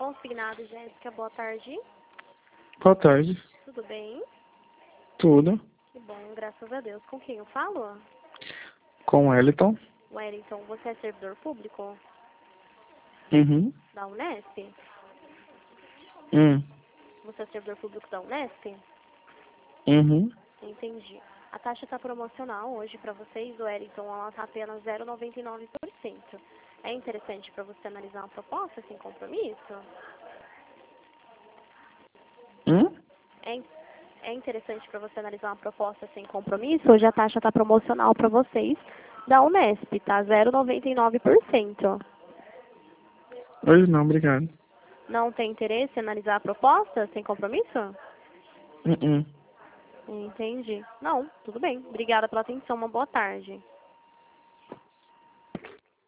Consignado, Jéssica, boa tarde. Boa tarde. Tudo bem? Tudo. Que bom, graças a Deus. Com quem eu falo? Com o Wellington. Wellington, você é servidor público Uhum. da Unesp? Hum. Você é servidor público da Unesp? Uhum. Entendi. A taxa está promocional hoje para vocês, Wellington, ela está apenas 0,99%. É interessante para você analisar uma proposta sem compromisso? Hum? É, é interessante para você analisar uma proposta sem compromisso? Hoje a taxa está promocional para vocês da Unesp, tá? 0,99%. Hoje não, obrigado. Não tem interesse em analisar a proposta sem compromisso? Uhum. Entendi. Não, tudo bem. Obrigada pela atenção. Uma boa tarde.